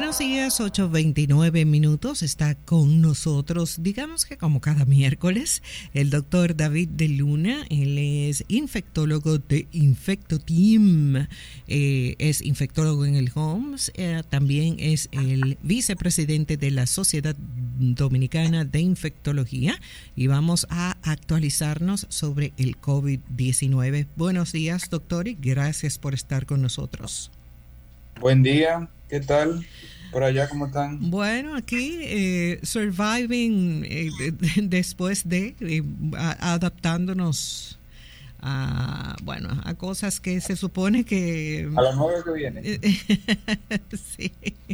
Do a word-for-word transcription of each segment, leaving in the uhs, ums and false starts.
Buenos días, ocho veintinueve minutos. Está con nosotros, digamos que como cada miércoles, el doctor David de Luna. Él es infectólogo de Infectoteam, eh, es infectólogo en el H O M S, eh, también es el vicepresidente de la Sociedad Dominicana de Infectología, y vamos a actualizarnos sobre el COVID diecinueve. Buenos días, doctor, y gracias por estar con nosotros. Buen día, ¿qué tal? Por allá, ¿cómo están? Bueno, aquí eh, surviving eh, de, de, después de eh, a, adaptándonos a, bueno, a cosas que se supone que A las nueve que viene. sí.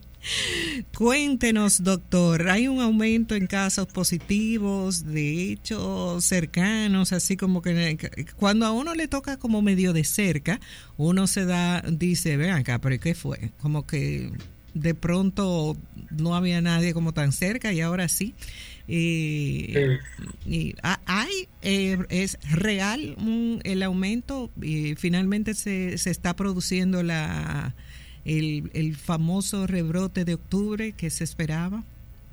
Cuéntenos, doctor, ¿hay un aumento en casos positivos, de hechos cercanos, así como que cuando a uno le toca como medio de cerca, uno se da, dice, ven acá, pero ¿qué fue? Como que de pronto no había nadie como tan cerca y ahora sí. Eh, sí. Y hay, eh, es real un, el aumento y finalmente se, se está produciendo la... El, el famoso rebrote de octubre que se esperaba.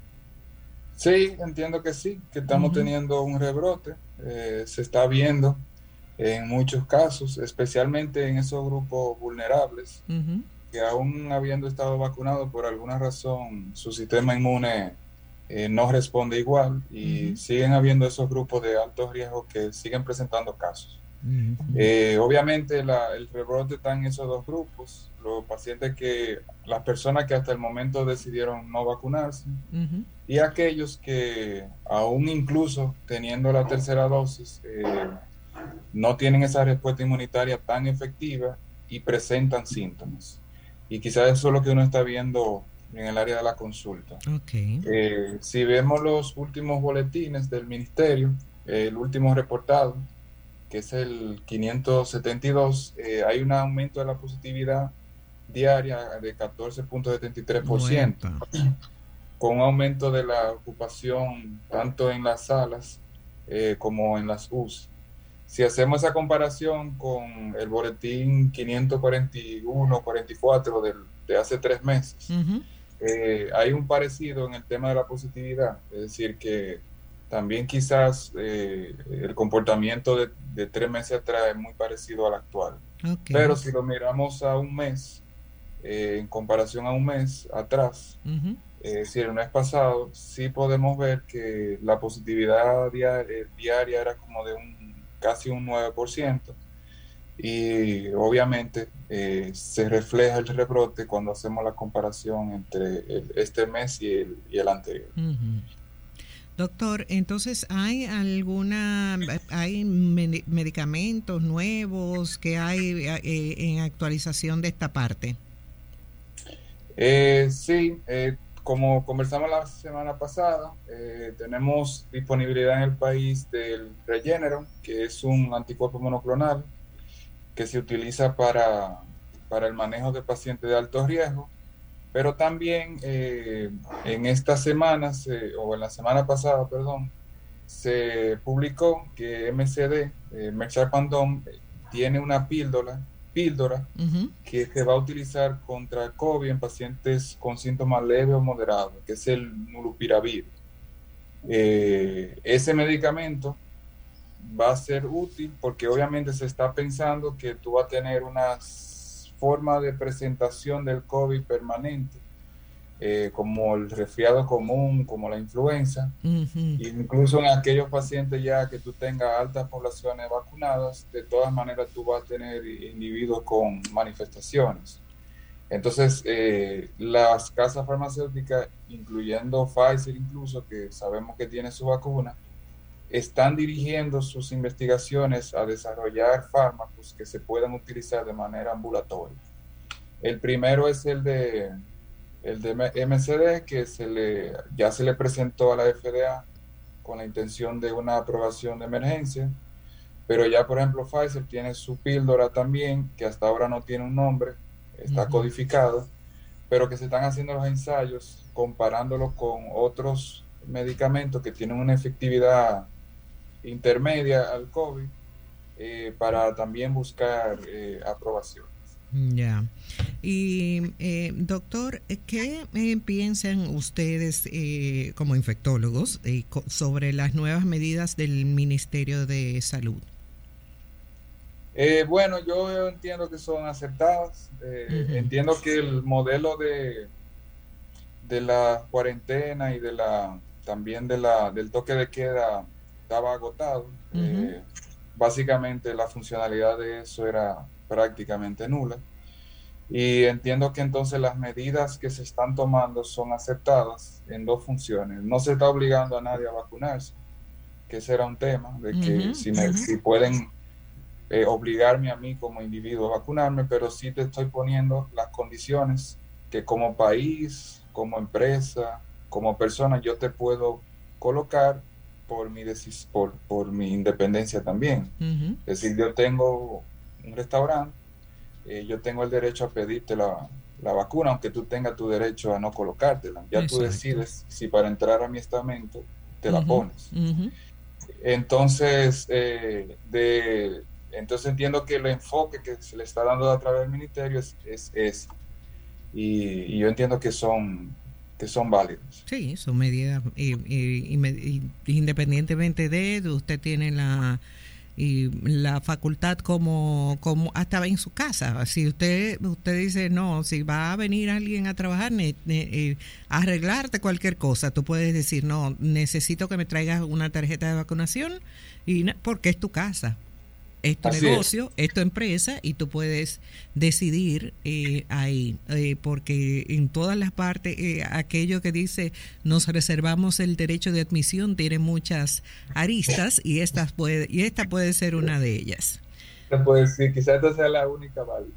Sí, entiendo que sí, que estamos uh-huh. teniendo un rebrote, eh, se está viendo en muchos casos, especialmente en esos grupos vulnerables, uh-huh. que aún habiendo estado vacunados por alguna razón su sistema inmune eh, no responde igual y uh-huh. siguen habiendo esos grupos de alto riesgo que siguen presentando casos. Uh-huh. Eh, obviamente la, el rebrote está en esos dos grupos, los pacientes que, las personas que hasta el momento decidieron no vacunarse uh-huh. y aquellos que aún incluso teniendo la tercera dosis eh, no tienen esa respuesta inmunitaria tan efectiva y presentan síntomas. Y quizás eso es lo que uno está viendo en el área de la consulta. Okay. Eh, si vemos los últimos boletines del ministerio, eh, el último reportado, que es el quinientos setenta y dos, eh, hay un aumento de la positividad diaria de catorce punto setenta y tres por ciento, con un aumento de la ocupación tanto en las salas eh, como en las U C I. Si hacemos esa comparación con el boletín quinientos cuarenta y uno cuarenta y cuatro del, de hace tres meses, uh-huh. eh, hay un parecido en el tema de la positividad, es decir, que también quizás eh, el comportamiento de, de tres meses atrás es muy parecido al actual. Okay. Pero si lo miramos a un mes, eh, en comparación a un mes atrás, uh-huh. eh, es decir, el mes pasado, sí podemos ver que la positividad diaria, diaria era como de un casi un nueve por ciento. Y obviamente eh, se refleja el rebrote cuando hacemos la comparación entre el, este mes y el, y el anterior. Uh-huh. Doctor, entonces, ¿hay alguna, hay medicamentos nuevos que hay eh, en actualización de esta parte? Eh, sí, eh, como conversamos la semana pasada, eh, tenemos disponibilidad en el país del Regeneron, que es un anticuerpo monoclonal que se utiliza para, para el manejo de pacientes de alto riesgo. Pero también eh, en estas semanas, eh, o en la semana pasada, perdón, se publicó que M C D, eh, Merck Sharp and Dohme, tiene una píldora, píldora uh-huh. que se va a utilizar contra el COVID en pacientes con síntomas leves o moderados, que es el Molnupiravir. Eh, ese medicamento va a ser útil porque obviamente se está pensando que tú vas a tener unas forma de presentación del COVID permanente, eh, como el resfriado común, como la influenza, uh-huh. incluso en aquellos pacientes ya que tú tengas altas poblaciones vacunadas, de todas maneras tú vas a tener individuos con manifestaciones. Entonces, eh, las casas farmacéuticas, incluyendo Pfizer incluso, que sabemos que tiene su vacuna, están dirigiendo sus investigaciones a desarrollar fármacos que se puedan utilizar de manera ambulatoria. El primero es el de, el de M C D, que se le, ya se le presentó a la F D A con la intención de una aprobación de emergencia, pero ya, por ejemplo, Pfizer tiene su píldora también, que hasta ahora no tiene un nombre, está uh-huh. codificado, pero que se están haciendo los ensayos comparándolo con otros medicamentos que tienen una efectividad intermedia al COVID, eh, para también buscar eh, aprobaciones. Ya. Y, eh, doctor, ¿qué eh, piensan ustedes eh, como infectólogos eh, co- sobre las nuevas medidas del Ministerio de Salud? Eh, bueno, yo entiendo que son aceptadas. Eh, Ujú, entiendo que el modelo de, de la cuarentena y de la también de la del toque de queda estaba agotado. ujú, Eh, básicamente la funcionalidad de eso era prácticamente nula. Y entiendo que entonces las medidas que se están tomando son aceptadas en dos funciones. No se está obligando a nadie a vacunarse, que ese era un tema, de que ujú, si, me, ujú. si pueden eh, obligarme a mí como individuo a vacunarme, pero sí te estoy poniendo las condiciones que como país, como empresa, como persona, yo te puedo colocar por mi, decis por, por mi independencia también. Ujú. Es decir, yo tengo un restaurante, eh, yo tengo el derecho a pedirte la, la vacuna, aunque tú tengas tu derecho a no colocártela. Ya tú Exacto. decides si para entrar a mi estamento te la Ujú, pones. ujú. Entonces, eh, de, entonces entiendo que el enfoque que se le está dando a través del ministerio es, es, es y, y yo entiendo que son, que son válidos. Sí, son medidas y, y- y me- y independientemente de, usted tiene la y la facultad como como hasta en su casa. Si usted usted dice no, si va a venir alguien a trabajar, ne- ne- eh, arreglarte cualquier cosa, tú puedes decir no, necesito que me traigas una tarjeta de vacunación y na- porque es tu casa. Es tu Así es. negocio, es tu empresa y tú puedes decidir eh, ahí, eh, porque en todas las partes, eh, aquello que dice nos reservamos el derecho de admisión tiene muchas aristas y, estas puede, y esta puede ser una de ellas. Se puede decir, quizás esta sea la única válida.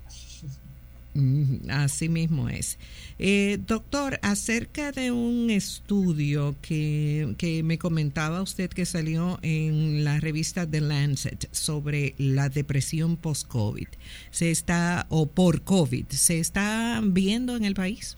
Mm, así mismo es. Eh, doctor, acerca de un estudio que, que me comentaba usted que salió en la revista The Lancet sobre la depresión post-COVID, ¿se está, o por COVID, se está viendo en el país?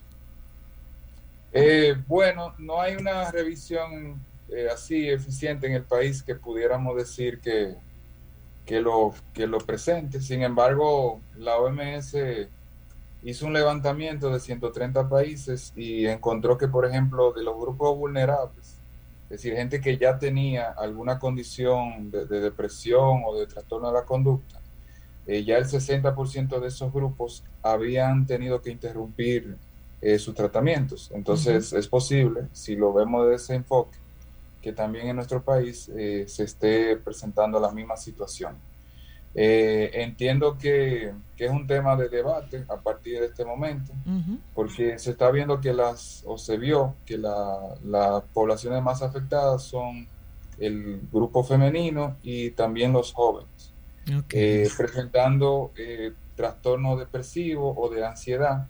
Eh, bueno, no hay una revisión eh, así eficiente en el país que pudiéramos decir que, que, lo, que lo presente. Sin embargo, la O M S hizo un levantamiento de ciento treinta países y encontró que, por ejemplo, de los grupos vulnerables, es decir, gente que ya tenía alguna condición de, de depresión o de trastorno de la conducta, eh, ya el sesenta por ciento de esos grupos habían tenido que interrumpir eh, sus tratamientos. Ujú, Entonces, es posible, si lo vemos desde ese enfoque, que también en nuestro país eh, se esté presentando la misma situación. Eh, entiendo que, que es un tema de debate a partir de este momento, ujú, porque se está viendo que las, o se vio que la- las poblaciones más afectadas son el grupo femenino y también los jóvenes, ok. eh, presentando eh, trastorno depresivo o de ansiedad,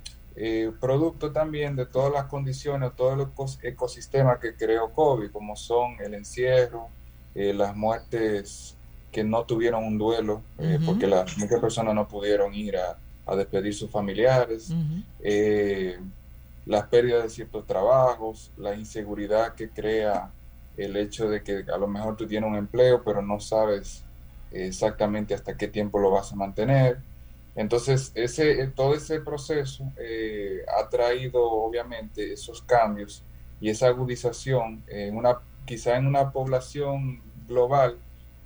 eh, producto también de todas las condiciones, todo el ecos- ecosistema que creó COVID, como son el encierro, eh, las muertes que no tuvieron un duelo, eh, Ujú, porque las, muchas personas no pudieron ir a, a despedir sus familiares, ujú. eh, las pérdidas de ciertos trabajos, la inseguridad que crea el hecho de que a lo mejor tú tienes un empleo, pero no sabes exactamente hasta qué tiempo lo vas a mantener. Entonces, ese, todo ese proceso eh, ha traído obviamente esos cambios y esa agudización en una, quizá en una población global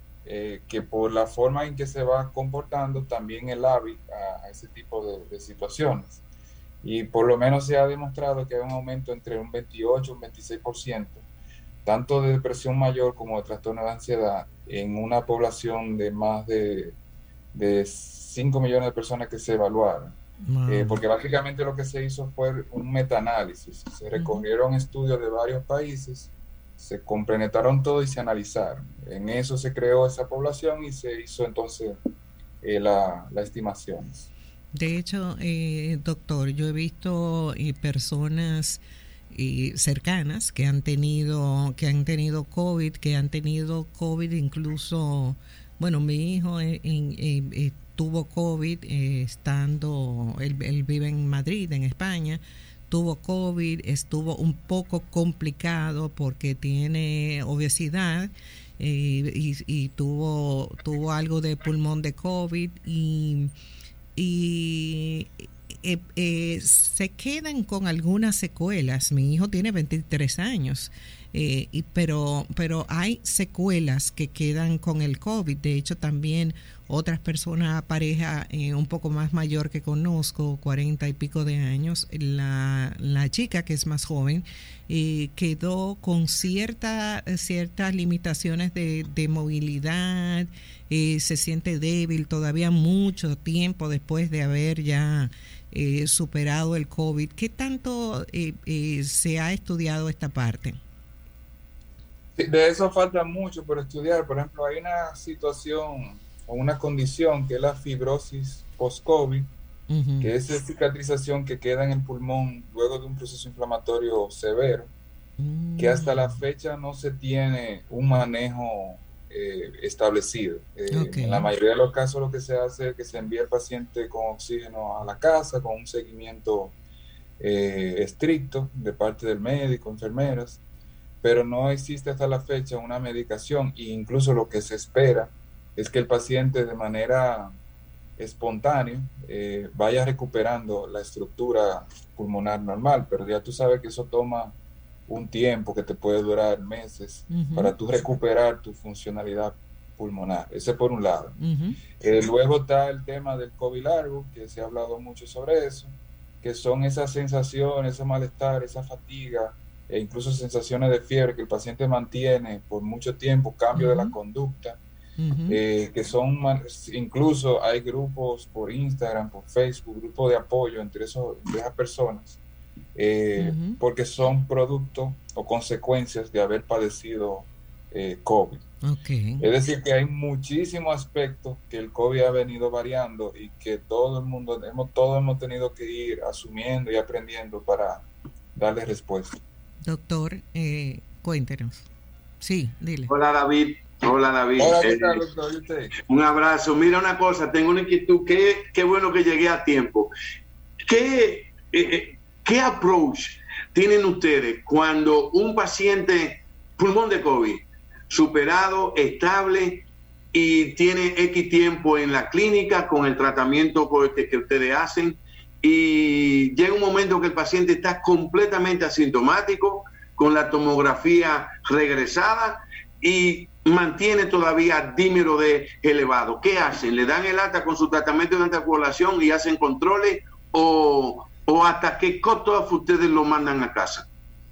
eh, que por la forma en que se va comportando también el hábil a, a ese tipo de, de situaciones. Y por lo menos se ha demostrado que hay un aumento entre un veintiocho y un veintiséis por ciento, tanto de depresión mayor como de trastorno de ansiedad, en una población de más de de cinco millones de personas que se evaluaron. Eh, Wow. porque básicamente lo que se hizo fue un metaanálisis. Se Ujú. recorrieron estudios de varios países, se complementaron todo y se analizaron. En eso se creó esa población y se hizo entonces eh, la, la estimación. De hecho, eh, doctor, yo he visto eh, personas eh, cercanas que han tenido que han tenido COVID, que han tenido COVID incluso, bueno, mi hijo eh, en- eh, eh, tuvo COVID eh, estando, él, él vive en Madrid, en España, tuvo COVID, estuvo un poco complicado porque tiene obesidad eh, y, y tuvo, tuvo algo de pulmón de COVID y y eh, eh, se quedan con algunas secuelas. Mi hijo tiene veintitrés años. Eh, y, pero, pero hay secuelas que quedan con el COVID. De hecho, también otras personas, pareja eh, un poco más mayor que conozco, cuarenta y pico de años, la, la chica que es más joven, eh, quedó con cierta, ciertas limitaciones de, de movilidad, eh, se siente débil todavía mucho tiempo después de haber ya eh, superado el COVID. ¿Qué tanto eh, eh, se ha estudiado esta parte? De eso falta mucho por estudiar. Por ejemplo, hay una situación o una condición que es la fibrosis post-COVID, uh-huh. que es esa cicatrización que queda en el pulmón luego de un proceso inflamatorio severo, uh-huh. que hasta la fecha no se tiene un manejo eh, establecido. Eh, okay. En la mayoría de los casos lo que se hace es que se envía el paciente con oxígeno a la casa, con un seguimiento eh, estricto de parte del médico, enfermeras, pero no existe hasta la fecha una medicación, e incluso lo que se espera es que el paciente de manera espontánea eh, vaya recuperando la estructura pulmonar normal, pero ya tú sabes que eso toma un tiempo que te puede durar meses uh-huh. para tú recuperar tu funcionalidad pulmonar. Ese por un lado. Uh-huh. Eh, luego está el tema del COVID largo, que se ha hablado mucho sobre eso, que son esas sensaciones, ese malestar, esa fatiga, e incluso sensaciones de fiebre que el paciente mantiene por mucho tiempo, cambio uh-huh. de la conducta, uh-huh. eh, que son, incluso hay grupos por Instagram, por Facebook, grupos de apoyo entre, esos, entre esas personas, eh, uh-huh. porque son producto o consecuencias de haber padecido eh, COVID. Okay. Es decir, que hay muchísimos aspectos que el COVID ha venido variando y que todo el mundo, hemos, todos hemos tenido que ir asumiendo y aprendiendo para darle respuesta. Doctor, eh, cuéntenos. Sí, dile. Hola, David. Hola, David. Hola, ¿qué tal, doctor? ¿Y usted? Un abrazo. Mira una cosa, tengo una inquietud. Qué, qué bueno que llegué a tiempo. ¿Qué, eh, ¿Qué approach tienen ustedes cuando un paciente, pulmón de COVID, superado, estable y tiene X tiempo en la clínica con el tratamiento que, que ustedes hacen, y llega un momento que el paciente está completamente asintomático, con la tomografía regresada y mantiene todavía dímero D elevado? ¿Qué hacen? ¿Le dan el alta con su tratamiento de anticoagulación y hacen controles, o, o hasta qué cut-off ustedes lo mandan a casa?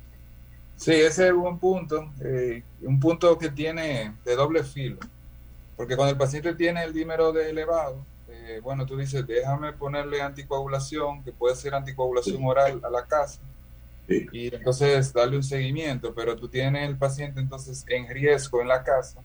Sí, ese es un buen punto, eh, un punto que tiene de doble filo, porque cuando el paciente tiene el dímero D elevado, Eh, bueno, tú dices, déjame ponerle anticoagulación, que puede ser anticoagulación sí. oral a la casa, sí. y entonces darle un seguimiento, pero tú tienes el paciente entonces en riesgo en la casa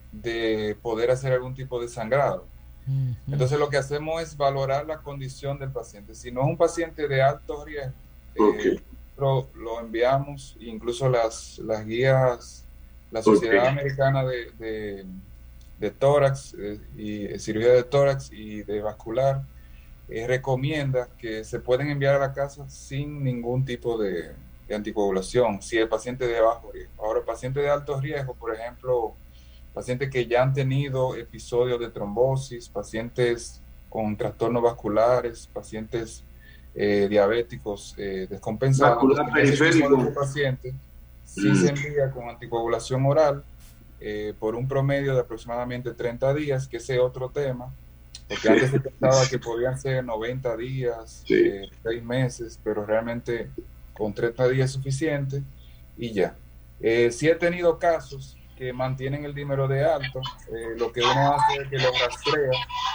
de poder hacer algún tipo de sangrado. Uh-huh. Entonces lo que hacemos es valorar la condición del paciente. Si no es un paciente de alto riesgo, okay. eh, lo, lo enviamos, incluso las, las guías, la Sociedad okay. Americana de... de de tórax eh, y eh, cirugía de tórax y de vascular eh, recomienda que se pueden enviar a la casa sin ningún tipo de, de anticoagulación si el paciente de bajo riesgo. Ahora, el paciente de alto riesgo, por ejemplo, pacientes que ya han tenido episodios de trombosis, pacientes con trastornos vasculares, pacientes eh, diabéticos eh, descompensados, vascular periférico, paciente sí mm. se envía con anticoagulación oral Eh, por un promedio de aproximadamente treinta días, que ese es otro tema, porque antes se pensaba que podían ser noventa días, sí. eh, seis meses, pero realmente con treinta días es suficiente y ya. Eh, sí he tenido casos que mantienen el dímero D alto, eh, lo que uno hace es que lo rastrea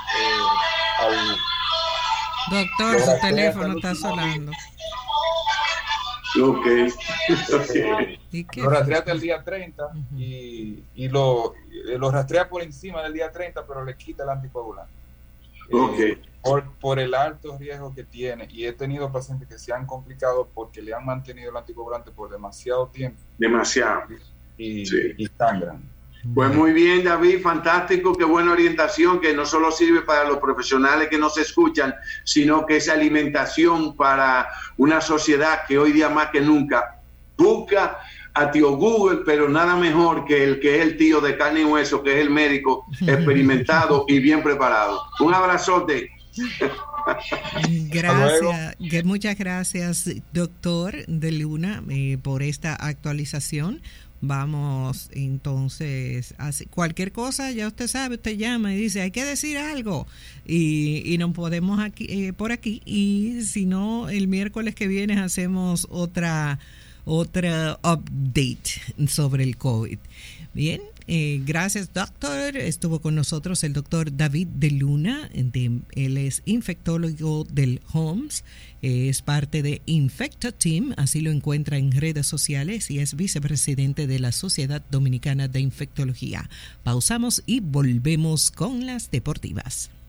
eh, al... Doctor, su teléfono está sonando. Ok. okay. Lo rastrea hasta el día treinta uh-huh. y, y lo, lo rastrea por encima del día treinta, pero le quita el anticoagulante. Okay. Eh, por, por el alto riesgo que tiene. Y he tenido pacientes que se han complicado porque le han mantenido el anticoagulante por demasiado tiempo. Demasiado. Y, sí. y sangran. Pues muy bien, David, fantástico, qué buena orientación, que no solo sirve para los profesionales que nos escuchan, sino que es alimentación para una sociedad que hoy día más que nunca busca a tío Google, pero nada mejor que el que es el tío de carne y hueso, que es el médico experimentado y bien preparado. Un abrazote. Gracias, que muchas gracias, doctor de Luna, eh, por esta actualización. Vamos entonces, a cualquier cosa, ya usted sabe, usted llama y dice, hay que decir algo, y, y nos podemos aquí, eh, por aquí, y si no, el miércoles que viene hacemos otra, otra update sobre el COVID. Bien. Eh, gracias, doctor. Estuvo con nosotros el doctor David de Luna. De, él es infectólogo del H O M S. Eh, es parte de Infecto Team. Así lo encuentra en redes sociales y es vicepresidente de la Sociedad Dominicana de Infectología. Pausamos y volvemos con las deportivas.